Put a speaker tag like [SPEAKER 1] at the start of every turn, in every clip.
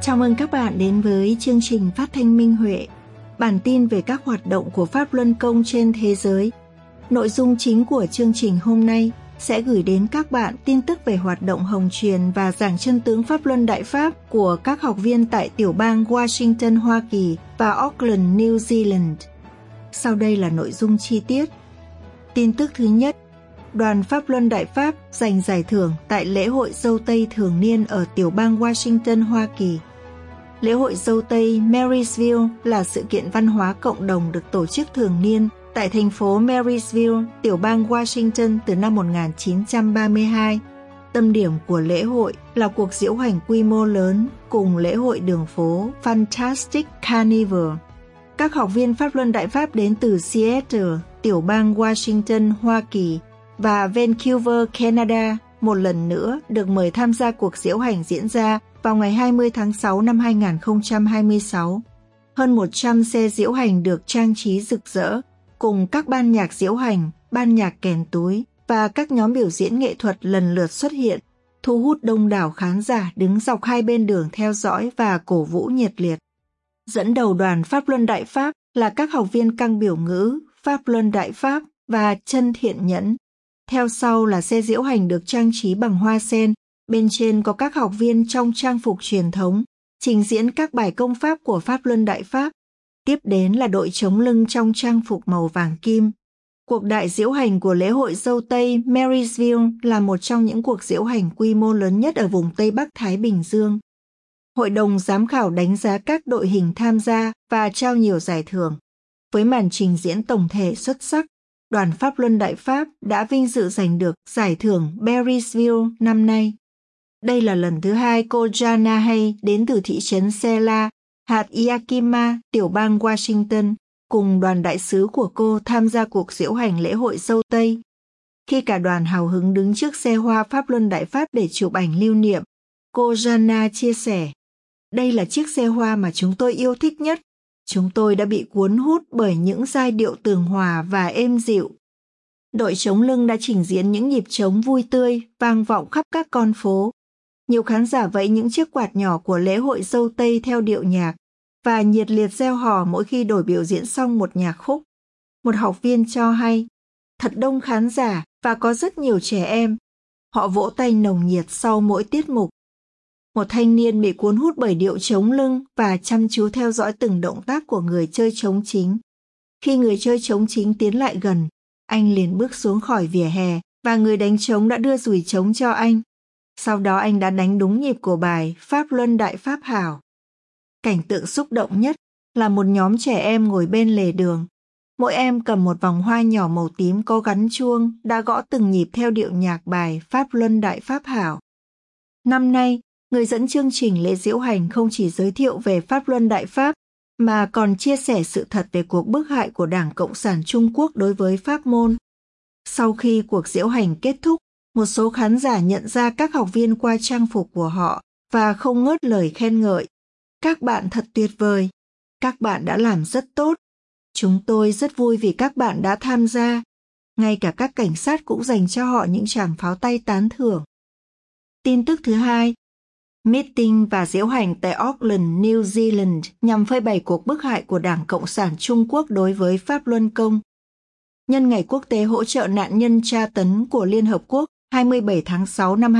[SPEAKER 1] Chào mừng các bạn đến với chương trình phát thanh Minh Huệ, bản tin về các hoạt động của Pháp Luân Công trên thế giới. Nội dung chính của chương trình hôm nay sẽ gửi đến các bạn tin tức về hoạt động hồng truyền và giảng chân tướng Pháp Luân Đại Pháp của các học viên tại tiểu bang Washington, Hoa Kỳ và Auckland, New Zealand. Sau đây là nội dung chi tiết. Tin tức thứ nhất, Đoàn Pháp Luân Đại Pháp giành giải thưởng tại lễ hội Dâu Tây thường niên ở tiểu bang Washington, Hoa Kỳ. Lễ hội Dâu Tây Marysville là sự kiện văn hóa cộng đồng được tổ chức thường niên tại thành phố Marysville, tiểu bang Washington từ năm 1932. Tâm điểm của lễ hội là cuộc diễu hành quy mô lớn cùng lễ hội đường phố Fantastic Carnival. Các học viên Pháp Luân Đại Pháp đến từ Seattle, tiểu bang Washington, Hoa Kỳ và Vancouver, Canada một lần nữa được mời tham gia cuộc diễu hành diễn ra vào ngày 20 tháng 6 năm 2026. Hơn 100 xe diễu hành được trang trí rực rỡ, cùng các ban nhạc diễu hành, ban nhạc kèn túi và các nhóm biểu diễn nghệ thuật lần lượt xuất hiện, thu hút đông đảo khán giả đứng dọc hai bên đường theo dõi và cổ vũ nhiệt liệt. Dẫn đầu đoàn Pháp Luân Đại Pháp là các học viên căng biểu ngữ, Pháp Luân Đại Pháp và chân thiện nhẫn. Theo sau là xe diễu hành được trang trí bằng hoa sen, bên trên có các học viên trong trang phục truyền thống, trình diễn các bài công pháp của Pháp Luân Đại Pháp. Tiếp đến là đội chống lưng trong trang phục màu vàng kim. Cuộc đại diễu hành của lễ hội Dâu Tây Marysville là một trong những cuộc diễu hành quy mô lớn nhất ở vùng Tây Bắc Thái Bình Dương. Hội đồng giám khảo đánh giá các đội hình tham gia và trao nhiều giải thưởng. Với màn trình diễn tổng thể xuất sắc, đoàn Pháp Luân Đại Pháp đã vinh dự giành được giải thưởng Marysville năm nay. Đây là lần thứ hai cô Jana Hay đến từ thị trấn Sela, hạt Yakima, tiểu bang Washington, cùng đoàn đại sứ của cô tham gia cuộc diễu hành lễ hội Dâu Tây. Khi cả đoàn hào hứng đứng trước xe hoa Pháp Luân Đại Pháp để chụp ảnh lưu niệm, cô Jana chia sẻ, đây là chiếc xe hoa mà chúng tôi yêu thích nhất. Chúng tôi đã bị cuốn hút bởi những giai điệu tường hòa và êm dịu. Đội chống lưng đã trình diễn những nhịp trống vui tươi, vang vọng khắp các con phố. Nhiều khán giả vẫy những chiếc quạt nhỏ của lễ hội Dâu Tây theo điệu nhạc và nhiệt liệt reo hò mỗi khi đổi biểu diễn xong một nhạc khúc. Một học viên cho hay, thật đông khán giả và có rất nhiều trẻ em. Họ vỗ tay nồng nhiệt sau mỗi tiết mục. Một thanh niên bị cuốn hút bởi điệu chống lưng và chăm chú theo dõi từng động tác của người chơi trống chính. Khi người chơi trống chính tiến lại gần, anh liền bước xuống khỏi vỉa hè và người đánh trống đã đưa dùi trống cho anh. Sau đó anh đã đánh đúng nhịp của bài Pháp Luân Đại Pháp Hảo. Cảnh tượng xúc động nhất là một nhóm trẻ em ngồi bên lề đường. Mỗi em cầm một vòng hoa nhỏ màu tím có gắn chuông đã gõ từng nhịp theo điệu nhạc bài Pháp Luân Đại Pháp Hảo. Năm nay, người dẫn chương trình lễ diễu hành không chỉ giới thiệu về Pháp Luân Đại Pháp, mà còn chia sẻ sự thật về cuộc bức hại của Đảng Cộng sản Trung Quốc đối với Pháp môn. Sau khi cuộc diễu hành kết thúc, một số khán giả nhận ra các học viên qua trang phục của họ và không ngớt lời khen ngợi. Các bạn thật tuyệt vời, các bạn đã làm rất tốt. Chúng tôi rất vui vì các bạn đã tham gia. Ngay cả các cảnh sát cũng dành cho họ những tràng pháo tay tán thưởng. Tin tức thứ hai, meeting và diễu hành tại Auckland, New Zealand nhằm phơi bày cuộc bức hại của Đảng Cộng sản Trung Quốc đối với Pháp Luân Công. Nhân ngày quốc tế hỗ trợ nạn nhân tra tấn của Liên Hợp Quốc 27 tháng 6 năm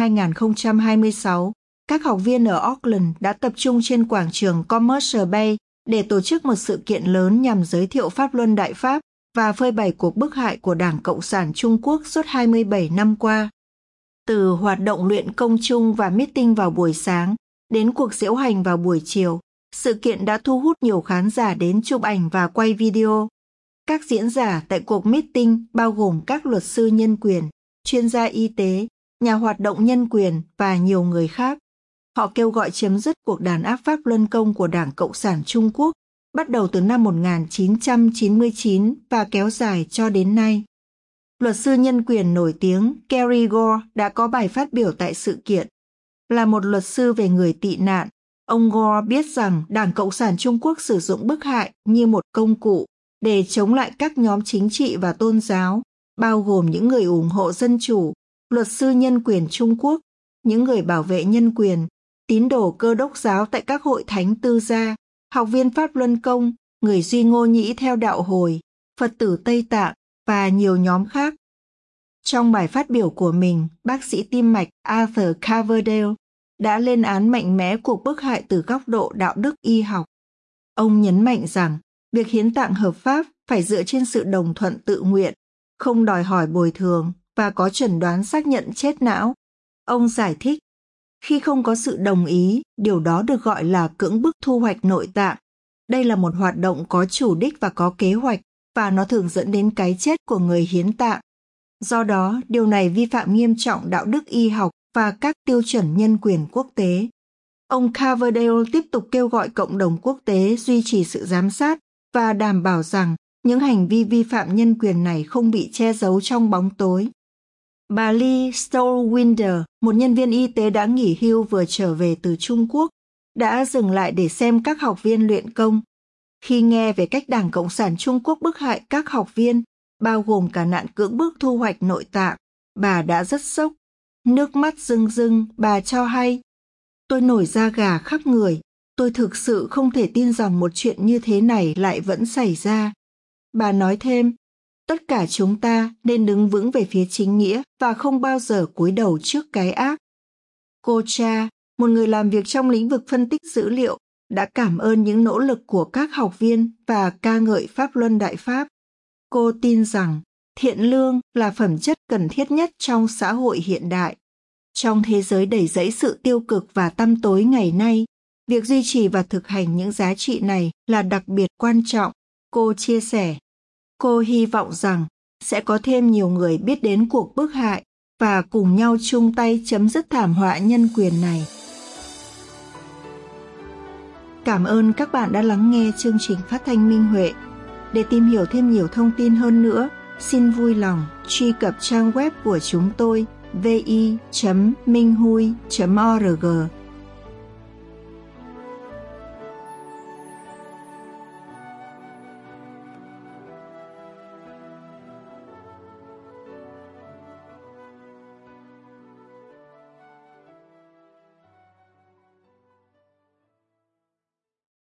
[SPEAKER 1] 2026, các học viên ở Auckland đã tập trung trên quảng trường Commercial Bay để tổ chức một sự kiện lớn nhằm giới thiệu Pháp Luân Đại Pháp và phơi bày cuộc bức hại của Đảng Cộng sản Trung Quốc suốt 27 năm qua. Từ hoạt động luyện công chung và meeting vào buổi sáng đến cuộc diễu hành vào buổi chiều, sự kiện đã thu hút nhiều khán giả đến chụp ảnh và quay video. Các diễn giả tại cuộc meeting bao gồm các luật sư nhân quyền, chuyên gia y tế, nhà hoạt động nhân quyền và nhiều người khác. Họ kêu gọi chấm dứt cuộc đàn áp Pháp Luân Công của Đảng Cộng sản Trung Quốc bắt đầu từ năm 1999 và kéo dài cho đến nay. Luật sư nhân quyền nổi tiếng Kerry Gore đã có bài phát biểu tại sự kiện. Là một luật sư về người tị nạn, ông Gore biết rằng Đảng Cộng sản Trung Quốc sử dụng bức hại như một công cụ để chống lại các nhóm chính trị và tôn giáo, bao gồm những người ủng hộ dân chủ, luật sư nhân quyền Trung Quốc, những người bảo vệ nhân quyền, tín đồ Cơ đốc giáo tại các hội thánh tư gia, học viên Pháp Luân Công, người Duy Ngô Nhĩ theo đạo Hồi, Phật tử Tây Tạng và nhiều nhóm khác. Trong bài phát biểu của mình, bác sĩ tim mạch Arthur Coverdale đã lên án mạnh mẽ cuộc bức hại từ góc độ đạo đức y học. Ông nhấn mạnh rằng việc hiến tạng hợp pháp phải dựa trên sự đồng thuận tự nguyện, không đòi hỏi bồi thường và có chẩn đoán xác nhận chết não. Ông giải thích, khi không có sự đồng ý, điều đó được gọi là cưỡng bức thu hoạch nội tạng. Đây là một hoạt động có chủ đích và có kế hoạch, và nó thường dẫn đến cái chết của người hiến tạng. Do đó, điều này vi phạm nghiêm trọng đạo đức y học và các tiêu chuẩn nhân quyền quốc tế. Ông Coverdale tiếp tục kêu gọi cộng đồng quốc tế duy trì sự giám sát và đảm bảo rằng những hành vi vi phạm nhân quyền này không bị che giấu trong bóng tối. Bà Lee Stolwinder, một nhân viên y tế đã nghỉ hưu vừa trở về từ Trung Quốc, đã dừng lại để xem các học viên luyện công. Khi nghe về cách Đảng Cộng sản Trung Quốc bức hại các học viên, bao gồm cả nạn cưỡng bức thu hoạch nội tạng, bà đã rất sốc. Nước mắt rưng rưng, bà cho hay, tôi nổi da gà khắp người, tôi thực sự không thể tin rằng một chuyện như thế này lại vẫn xảy ra. Bà nói thêm, tất cả chúng ta nên đứng vững về phía chính nghĩa và không bao giờ cúi đầu trước cái ác. Cô Cha, một người làm việc trong lĩnh vực phân tích dữ liệu, đã cảm ơn những nỗ lực của các học viên và ca ngợi Pháp Luân Đại Pháp. Cô tin rằng thiện lương là phẩm chất cần thiết nhất trong xã hội hiện đại. Trong thế giới đầy rẫy sự tiêu cực và tăm tối ngày nay, việc duy trì và thực hành những giá trị này là đặc biệt quan trọng, cô chia sẻ. Cô hy vọng rằng sẽ có thêm nhiều người biết đến cuộc bức hại và cùng nhau chung tay chấm dứt thảm họa nhân quyền này. Cảm ơn các bạn đã lắng nghe chương trình phát thanh Minh Huệ. Để tìm hiểu thêm nhiều thông tin hơn nữa, xin vui lòng truy cập trang web của chúng tôi vi.minhui.org